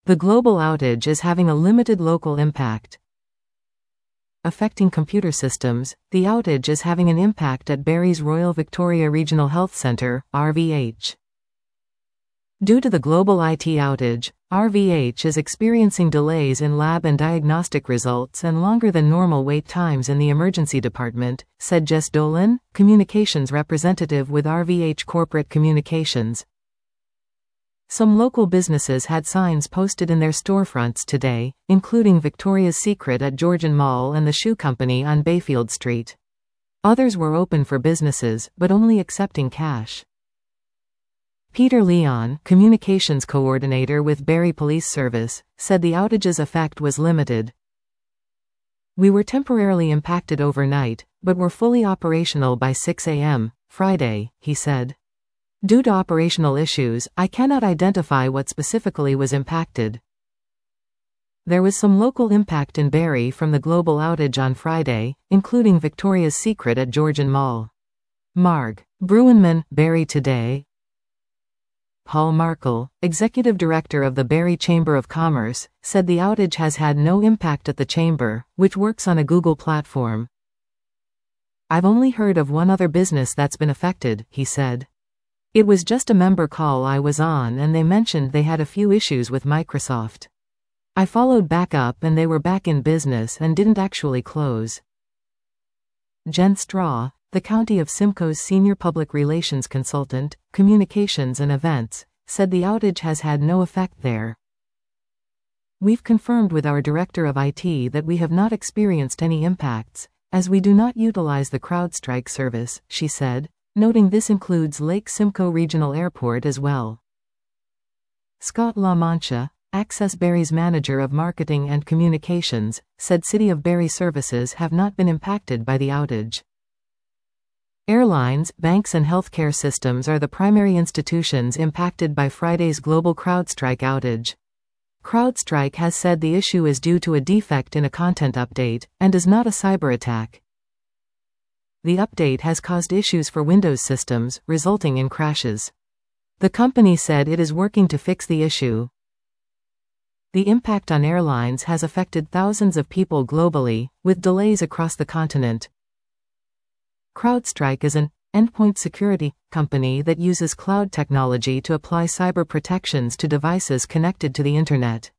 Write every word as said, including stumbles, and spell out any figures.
The global outage is having a limited local impact. Affecting computer systems, the outage is having an impact at Barry's Royal Victoria Regional Health Centre, R V H. Due to the global I T outage, R V H is experiencing delays in lab and diagnostic results and longer than normal wait times in the emergency department, said Jess Dolan, communications representative with R V H Corporate Communications. Some local businesses had signs posted in their storefronts today, including Victoria's Secret at Georgian Mall and the Shoe Company on Bayfield Street. Others were open for businesses, but only accepting cash. Peter Leon, communications coordinator with Barrie Police Service, said the outage's effect was limited. We were temporarily impacted overnight, but were fully operational by six a m Friday, he said. Due to operational issues, I cannot identify what specifically was impacted. There was some local impact in Barrie from the global outage on Friday, including Victoria's Secret at Georgian Mall. Marg. Bruinman, Barrie Today. Paul Markle, executive director of the Barrie Chamber of Commerce, said the outage has had no impact at the chamber, which works on a Google platform. I've only heard of one other business that's been affected, he said. It was just a member call I was on and they mentioned they had a few issues with Microsoft. I followed back up and they were back in business and didn't actually close. Jen Straw, the County of Simcoe's senior public relations consultant, communications and events, said the outage has had no effect there. We've confirmed with our director of I T that we have not experienced any impacts, as we do not utilize the CrowdStrike service, she said, noting this includes Lake Simcoe Regional Airport as well. Scott La Mancha, Access Barrie's manager of marketing and communications, said City of Barrie services have not been impacted by the outage. Airlines, banks and healthcare systems are the primary institutions impacted by Friday's global CrowdStrike outage. CrowdStrike has said the issue is due to a defect in a content update, and is not a cyber attack. The update has caused issues for Windows systems, resulting in crashes. The company said it is working to fix the issue. The impact on airlines has affected thousands of people globally, with delays across the continent. CrowdStrike is an endpoint security company that uses cloud technology to apply cyber protections to devices connected to the Internet.